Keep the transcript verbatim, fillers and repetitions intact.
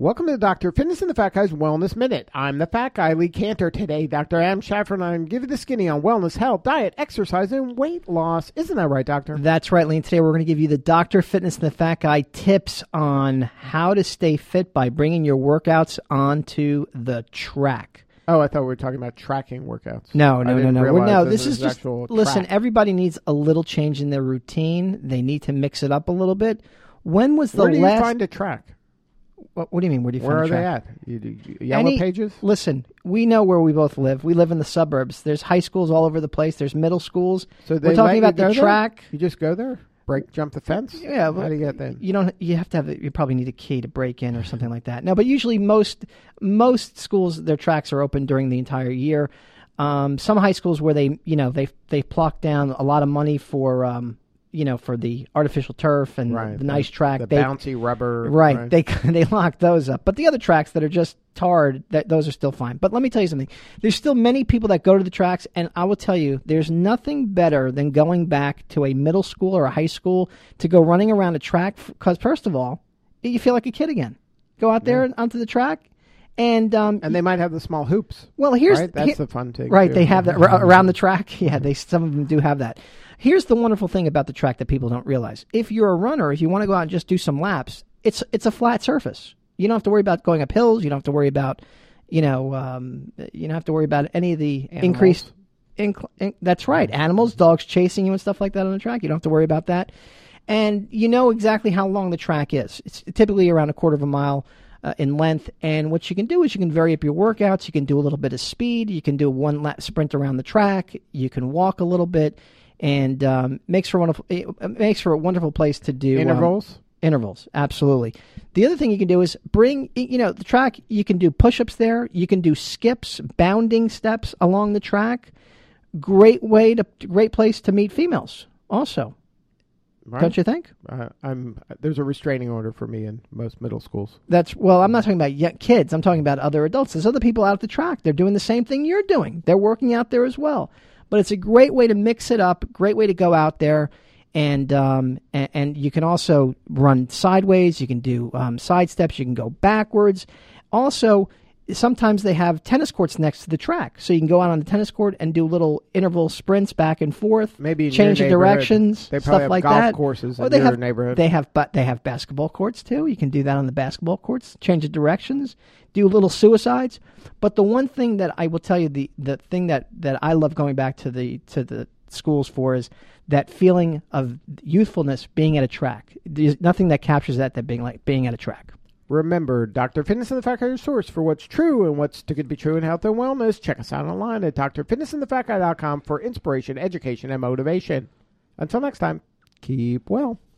Welcome to Doctor Fitness and the Fat Guy's Wellness Minute. I'm the Fat Guy, Lee Cantor. Today, Doctor Adam Schaffer and I give you the skinny on wellness, health, diet, exercise, and weight loss. Isn't that right, Doctor? That's right, Lee. And today we're going to give you the Doctor Fitness and the Fat Guy tips on how to stay fit by bringing your workouts onto the track. Oh, I thought we were talking about tracking workouts. No, no, no, no. We're, no, this is just, listen, track. Everybody needs a little change in their routine. They need to mix it up a little bit. When was the Where do last... you find a track? What, what do you mean? Where do you Where find are a track? they at? You, you, Yellow Any, Pages? Listen, we know where we both live. We live in the suburbs. There's high schools all over the place. There's middle schools. So they We're talking let about you go the track. There? You just go there? Break, jump the fence? Yeah. How do you get there? You don't. You have to have. You probably need a key to break in or something like that. No, but usually most most schools, their tracks are open during the entire year. Um, some high schools where they, you know, they they plock down a lot of money for, um, you know, for the artificial turf and right. the nice track. The they, bouncy rubber. Right, right. They they lock those up. But the other tracks that are just tarred, that those are still fine. But let me tell you something. There's still many people that go to the tracks, and I will tell you, there's nothing better than going back to a middle school or a high school to go running around a track. Because first of all, you feel like a kid again. Go out there yeah. onto the track. And um, and they might have the small hoops. Well, here's right? That's here, the fun thing. Right, too. they have that r- around the track. Yeah, they some of them do have that. Here's the wonderful thing about the track that people don't realize. If you're a runner, if you want to go out and just do some laps, it's it's a flat surface. You don't have to worry about going up hills. You don't have to worry about, you know, um, you don't have to worry about any of the Animals. increased. Inc- in, that's right, animals, dogs chasing you and stuff like that on the track. You don't have to worry about that, and you know exactly how long the track is. It's typically around a quarter of a mile. Uh, in length, and what you can do is you can vary up your workouts. You can do a little bit of speed. You can do a one lap sprint around the track. You can walk a little bit, and um, makes for wonderful. It makes for a wonderful place to do intervals. Um, intervals, absolutely. The other thing you can do is bring, you know, the track. You can do push-ups there. You can do skips, bounding steps along the track. Great way to, great place to meet females. Also. Right. Don't you think? Uh, I'm. There's a restraining order for me in most middle schools. That's well. I'm not talking about young kids. I'm talking about other adults. There's other people out at the track. They're doing the same thing you're doing. They're working out there as well. But it's a great way to mix it up. Great way to go out there, and um, and, and you can also run sideways. You can do um, side steps. You can go backwards. Also, sometimes they have tennis courts next to the track, so you can go out on the tennis court and do little interval sprints back and forth. Maybe change the directions, they stuff have like golf that. Courses or in they your have neighborhood. They have, but they have basketball courts too. You can do that on the basketball courts. Change the directions, do little suicides. But the one thing that I will tell you, the the thing that, that I love going back to the to the schools for is that feeling of youthfulness being at a track. There's nothing that captures that than being like being at a track. Remember, Doctor Fitness and the Fat Guy, your source for what's true and what's too good to be true in health and wellness. Check us out online at dr fitness and the fat guy dot com for inspiration, education, and motivation. Until next time, keep well.